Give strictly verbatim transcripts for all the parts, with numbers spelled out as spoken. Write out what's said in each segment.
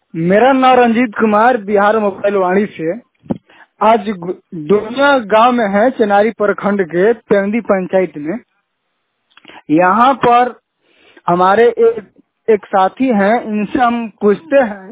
मेरा नाम रंजीत कुमार, बिहार मोबाइल वाणी से। आज दुनिया गांव में है, चेनारी प्रखंड के पेंदी पंचायत में। यहाँ पर हमारे एक एक साथी हैं, इनसे हम पूछते हैं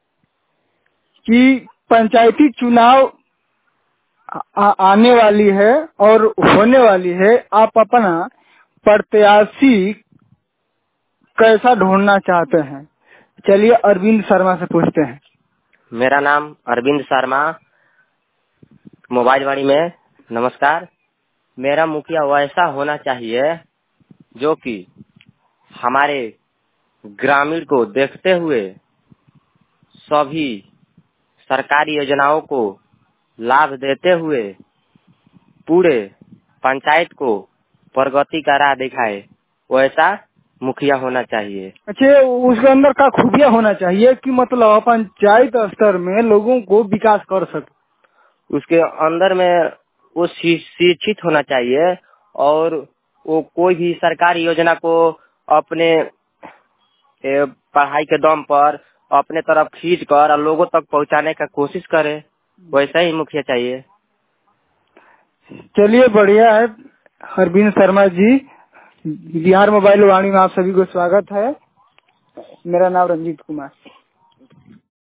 कि पंचायती चुनाव आ, आने वाली है और होने वाली है, आप अपना प्रत्याशी कैसा ढूंढना चाहते हैं। चलिए अरविंद शर्मा से पूछते हैं। मेरा नाम अरविंद शर्मा, मोबाइल वाणी में। नमस्कार। मेरा मुखिया वैसा होना चाहिए जो कि हमारे ग्रामीण को देखते हुए सभी सरकारी योजनाओं को लाभ देते हुए पूरे पंचायत को प्रगति का राह दिखाए, वैसा मुखिया होना चाहिए। अच्छा, उसके अंदर का खूबियाँ होना चाहिए कि मतलब पंचायत स्तर में लोगों को विकास कर सके। उसके अंदर में वो शिक्षित होना चाहिए और वो कोई भी सरकारी योजना को अपने पढ़ाई के दम पर अपने तरफ खींच कर लोगों तक पहुंचाने का कोशिश करे, वैसा ही मुखिया चाहिए। चलिए बढ़िया है अरविंद शर्मा जी। बिहार मोबाइल वाणी में आप सभी को स्वागत है। मेरा नाम रंजीत कुमार।